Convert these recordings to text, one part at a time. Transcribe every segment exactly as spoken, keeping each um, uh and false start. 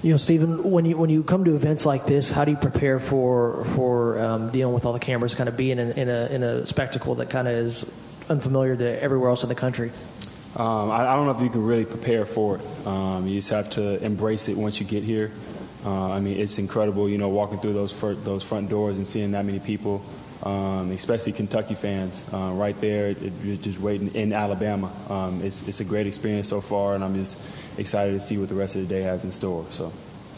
You know, Stephen, when you when you come to events like this, how do you prepare for for um, dealing with all the cameras, kind of being in, in a in a spectacle that kind of is unfamiliar to everywhere else in the country? Um, I, I don't know if you can really prepare for it. Um, you just have to embrace it once you get here. Uh, I mean, it's incredible, you know, walking through those fir- those front doors and seeing that many people, um, especially Kentucky fans, uh, right there, it, it, just waiting in Alabama. Um, it's it's a great experience so far, and I'm just excited to see what the rest of the day has in store. So,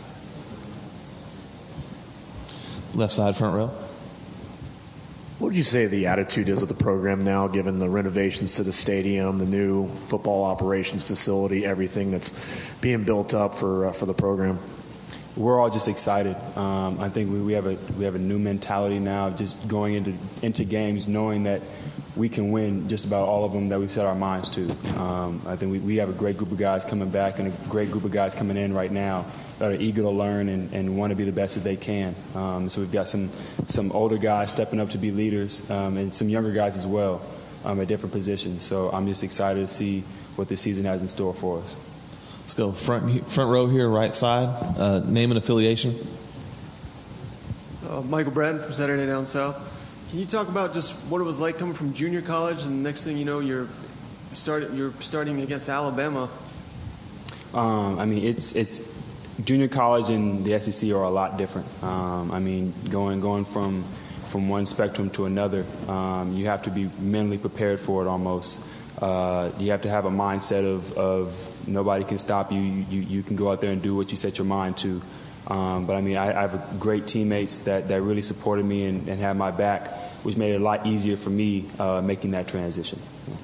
left side, front row. What would you say the attitude is of the program now, given the renovations to the stadium, the new football operations facility, everything that's being built up for uh, for the program? We're all just excited. Um, I think we, we have a we have a new mentality now, just going into into games knowing that we can win just about all of them that we've set our minds to. Um, I think we, we have a great group of guys coming back and a great group of guys coming in right now that are eager to learn and, and want to be the best that they can. Um, so we've got some some older guys stepping up to be leaders, um, and some younger guys as well um, at different positions. So I'm just excited to see what this season has in store for us. Let's go front front row here, right side. Uh, name and affiliation. Uh, Michael Bratton from Saturday Down South. Can you talk about just what it was like coming from junior college, and the next thing you know, you're start, you're starting against Alabama? Um, I mean, it's it's junior college and the S E C are a lot different. Um, I mean, going going from from one spectrum to another, um, you have to be mentally prepared for it almost. Uh, you have to have a mindset of, of nobody can stop you. You, you. you can go out there and do what you set your mind to. Um, but, I mean, I, I have great teammates that, that really supported me and, and had my back, which made it a lot easier for me uh, making that transition.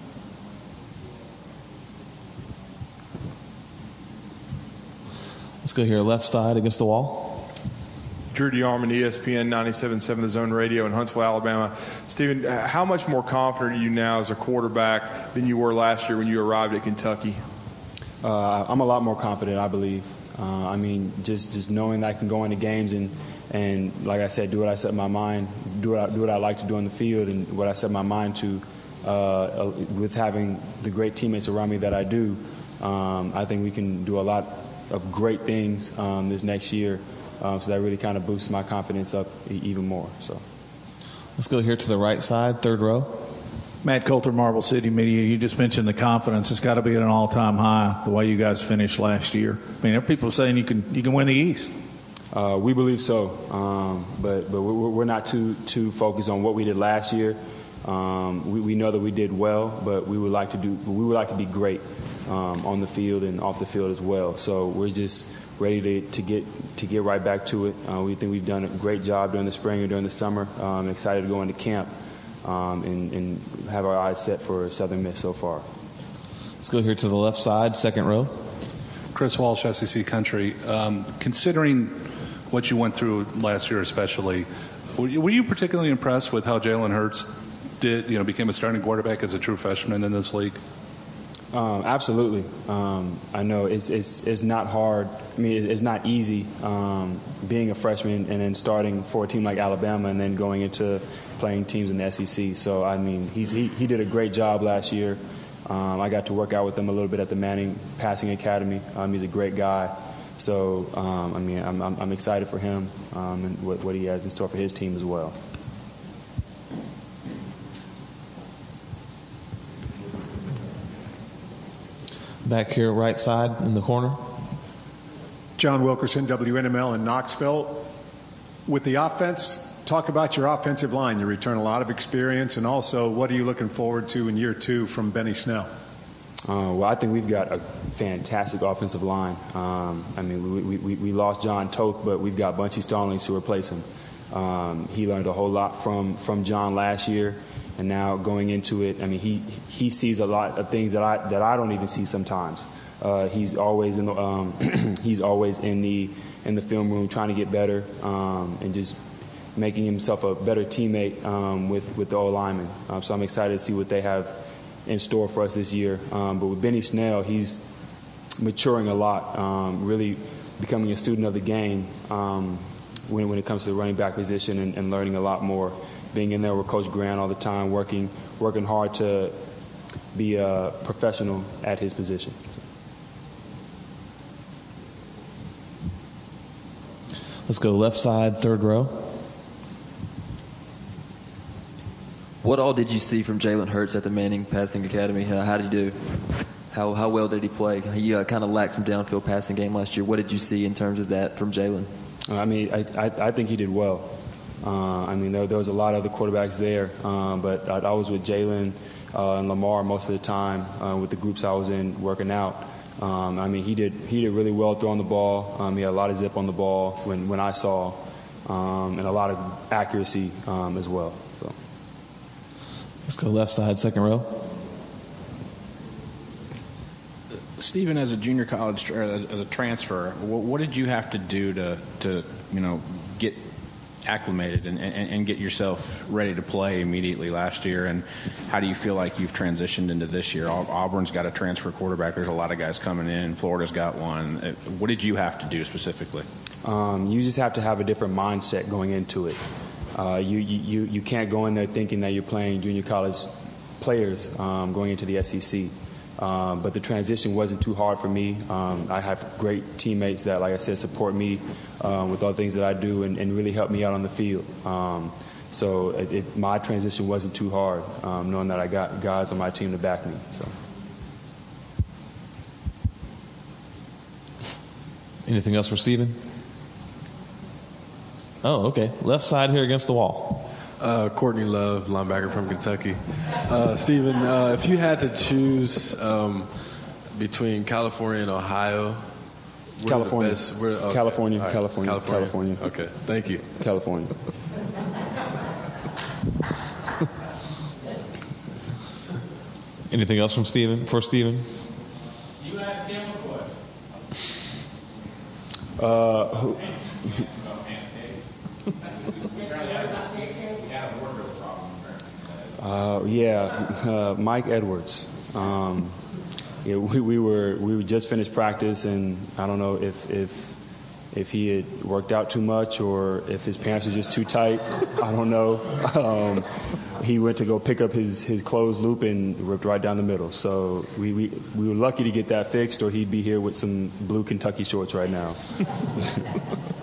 Let's go here, left side against the wall. Drew DeArmond, E S P N ninety-seven point seven The Zone Radio in Huntsville, Alabama. Stephen, how much more confident are you now as a quarterback than you were last year when you arrived at Kentucky? Uh, I'm a lot more confident, I believe. Uh, I mean, just, just knowing that I can go into games and, and, like I said, do what I set my mind, do what I, do what I like to do on the field and what I set my mind to. Uh, with having the great teammates around me that I do, um, I think we can do a lot of great things um, this next year. Um, so that really kind of boosts my confidence up even more. So, let's go here to the right side, third row. Matt Coulter, Marble City Media. You just mentioned the confidence. It's got to be at an all-time high the way you guys finished last year. I mean, there are people saying you can you can win the East. Uh, we believe so, um, but but we're, we're not too too focused on what we did last year. Um, we, we know that we did well, but we would like to do we would like to be great um, on the field and off the field as well. So we're just ready to, to get to get right back to it. Uh, we think we've done a great job during the spring and during the summer. Um, excited to go into camp um, and, and have our eyes set for Southern Miss so far. Let's go here to the left side, second row. Chris Walsh, S E C Country. Um, considering what you went through last year especially, were you, were you particularly impressed with how Jalen Hurts did, you know, became a starting quarterback as a true freshman in this league? Um, absolutely. Um, I know it's, it's it's not hard. I mean, it's not easy um, being a freshman and then starting for a team like Alabama and then going into playing teams in the S E C. So, I mean, he's, he, he did a great job last year. Um, I got to work out with him a little bit at the Manning Passing Academy. Um, he's a great guy. So, um, I mean, I'm, I'm, I'm excited for him um, and what, what he has in store for his team as well. Back here, right side in the corner. John Wilkerson, W N M L in Knoxville. With the offense, talk about your offensive line. You return a lot of experience, and also what are you looking forward to in year two from Benny Snell? Uh, well, I think we've got a fantastic offensive line. Um, I mean, we, we, we lost John Toth, but we've got Bunchy Stallings to replace him. Um, he learned a whole lot from, from John last year. And now going into it, I mean, he he sees a lot of things that I that I don't even see sometimes. Uh, he's always in the um, he's always in the in the film room trying to get better um, and just making himself a better teammate um, with with the O linemen. Um, so I'm excited to see what they have in store for us this year. Um, but with Benny Snell, he's maturing a lot, um, really becoming a student of the game um, when when it comes to the running back position and, and learning a lot more. Being in there with Coach Grant all the time, working working hard to be a professional at his position. Let's go left side, third row. What all did you see from Jalen Hurts at the Manning Passing Academy? Uh, how did he do? How how well did he play? He uh, kind of lacked some downfield passing game last year. What did you see in terms of that from Jalen? I mean, I, I, I think he did well. Uh, I mean, there, there was a lot of other quarterbacks there, um, but I, I was with Jalen uh, and Lamar most of the time uh, with the groups I was in working out. Um, I mean, he did he did really well throwing the ball. Um, he had a lot of zip on the ball when, when I saw, um, and a lot of accuracy um, as well. So. Let's go left side, second row. Stephen, as a junior college, or as a transfer, what, what did you have to do to, to you know, get acclimated and, and, and get yourself ready to play immediately last year? And how do you feel like you've transitioned into this year? Auburn's got a transfer quarterback. There's a lot of guys coming in. Florida's got one. What did you have to do specifically? Um, you just have to have a different mindset going into it. Uh, you, you, you can't go in there thinking that you're playing junior college players um, going into the S E C. Um, but the transition wasn't too hard for me. Um, I have great teammates that, like I said, support me um, with all the things that I do and, and really help me out on the field. Um, so it, it, my transition wasn't too hard, um, knowing that I got guys on my team to back me. So. Anything else for Stephen? Oh, okay. Left side here against the wall. Uh, Courtney Love, linebacker from Kentucky. Uh, Stephen, uh, if you had to choose um, between California and Ohio, California. Best, where, okay. California, right. California, California, California. Okay, thank you. California. Anything else from Stephen? For Stephen? You asked him a question. Uh, who? Uh, yeah, uh, Mike Edwards. Um, yeah, we, we were we were just finished practice, and I don't know if if if he had worked out too much or if his pants were just too tight. I don't know. Um, he went to go pick up his, his closed loop and ripped right down the middle. So we, we we were lucky to get that fixed, or he'd be here with some blue Kentucky shorts right now.